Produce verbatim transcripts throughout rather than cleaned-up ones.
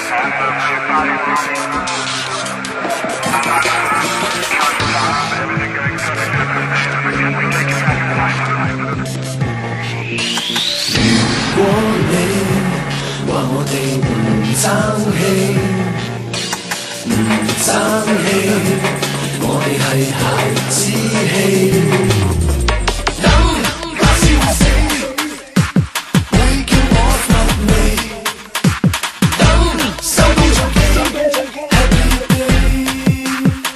如果你話我哋唔爭氣，唔爭氣，我哋係孩子氣。等把笑死，會叫我發味。等收工做機 ，Happy Day。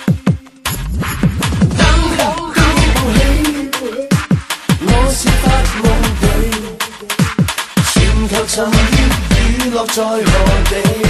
等香港報喜，我是發夢地。全球尋遍娛樂在何地？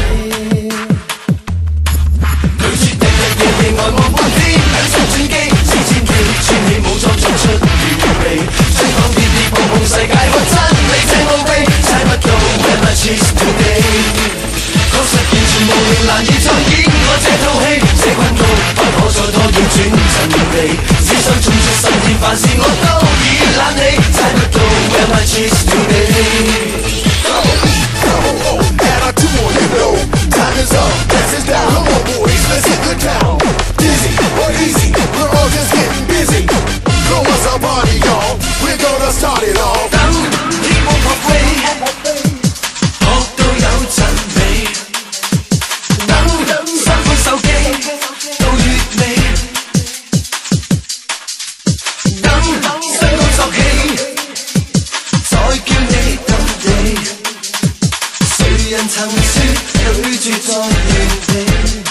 拒絕地地地地愛我半天，兩手轉機，似千幾串起武裝作出預備，追趕跌跌碰碰世界或真理這奧秘，猜不到 Where my cheese today。確實完全無形難以再演我這套戲，這困局不可再拖，要轉陣地，只想衝出心田，凡事我都已懶理，猜不到 Where my cheese today。 And I do want you know, time is up, dance is down. Come on boys, let's hit the town. Dizzy or easy, we're all just getting busy. Throw us a party, y'all, we're gonna start it off. 等天空撲飛，學到有陣味。等新款手機到月尾，等雙高作起，再叫你揼地。誰人曾說拒絕在原地？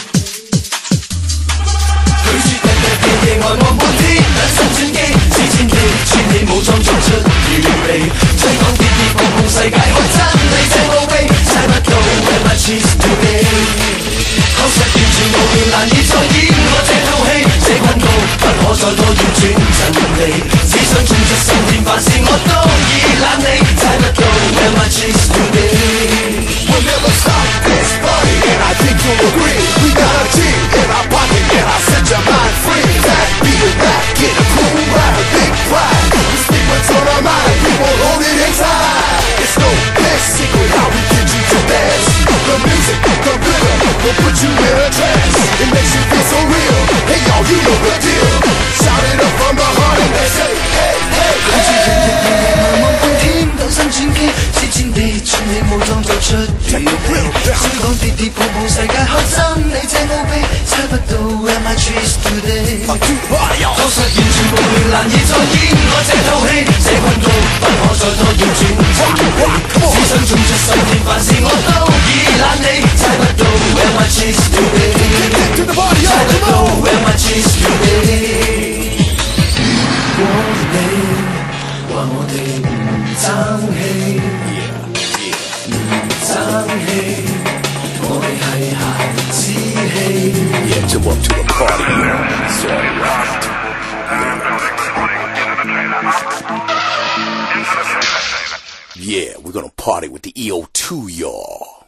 拒絕地地地地愛我半天，兩手轉機，似千機串起武裝作出預備，追趕跌跌碰碰世界學真理這奧秘，猜不到 Where my cheese today。確實完全無形難以再演我這套戲，這困局不可再拖，要轉陣地，只想衝出心田，凡事我都已懶理，猜不到 Where my cheese today。We'll never stop this party, and I think you'll agree. We got a G in our pocket, and I set your mind free. That beat back, get a cool ride, big pride. We speak what's on our mind, we won't hold it inside. It's no big secret how we get you to dance. The music, the rhythm, will put you in a trance. It makes you feel so real. Hey y'all, you know the deal. Shout it up from the heart and they say, hey, hey, hey. 兩身轉機，似千地串起武裝作出預備，追趕跌跌碰碰世界學真理這奧秘，猜不到 Where my cheese today。確實完全無形難以再演我這套戲，這困局不可再拖，要轉陣地，只想衝出心田，凡事我都已懶理，猜不到 Where my cheese today。猜不到 Where my cheese today。如果你話我哋唔爭氣，唔爭氣，我哋係孩子氣。 Yeah, to up to the party, it's all right. Yeah, we're gonna party with the E O two, y'all.